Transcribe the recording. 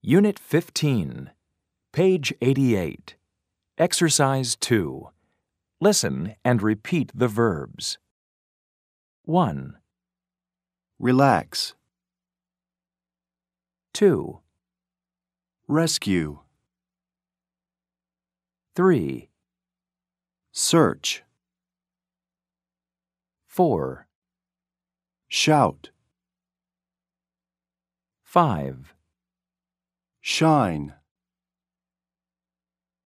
Unit 15, page 88. Exercise 2. Listen and repeat the verbs. 1, Relax. 2, Rescue. 3, Search. 4, Shout. 5, Shine.